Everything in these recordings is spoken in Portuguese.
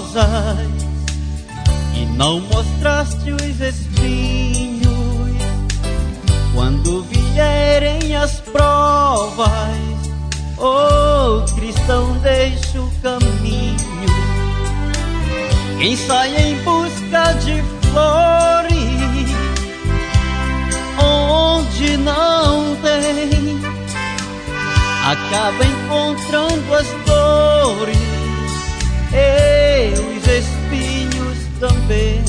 rosas e não mostraste os espinhos. Quando vierem as provas, oh cristão, deixa o caminho. Quem sai em busca de flores onde não tem, acaba encontrando as dores e os espinhos também.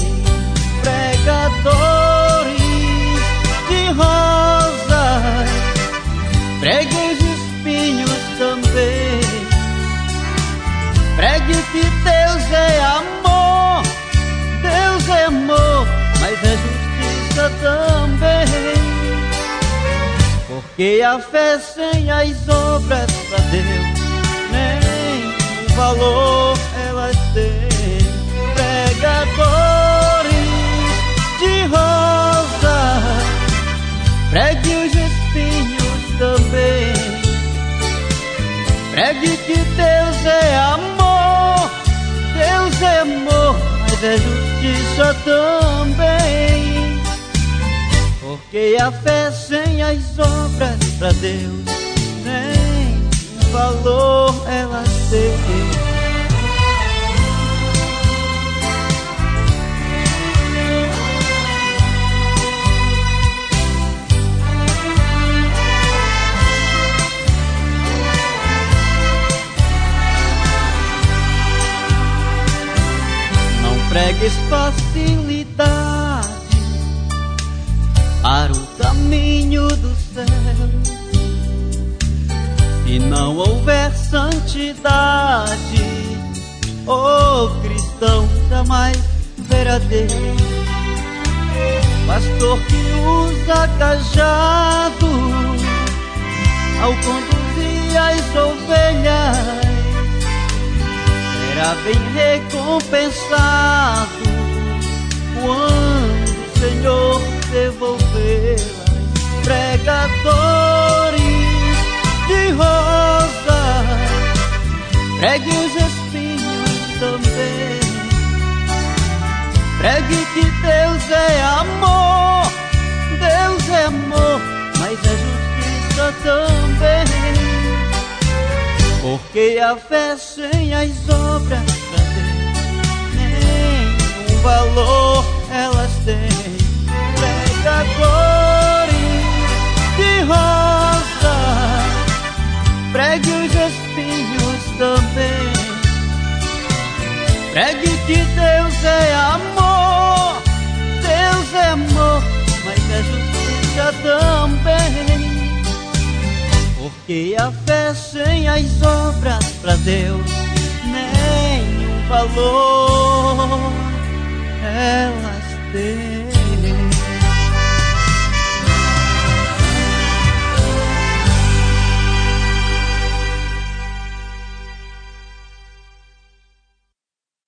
Pregadores de rosas, pregue os espinhos também. Pregue que Deus é amor, Deus é amor, mas é justiça também. Porque a fé sem as obras pra Deus nem o valor elas têm. Pregadores de rosas, pregue os espinhos também. Pregue que Deus é amor, Deus é amor, mas é justiça também. Porque a fé sem as obras pra Deus nem valor elas têm. Pregues facilidade para o caminho do céu. Se não houver santidade, oh cristão, jamais verá Deus. Pastor que usa cajado ao conduzir as ovelhas será bem recompensado quando o Senhor devolvê-las. Pregadores de rosas, pregue os espinhos também. Pregue que Deus é amor, Deus é amor, mas é justiça também. Porque a fé sem as obras pra Deus nem um valor elas têm. Pregadores de rosas, pregue os espinhos também. Pregue que Deus é amor, Deus é amor, mas é justiça também. Porque a fé sem as obras pra Deus nenhum valor elas têm.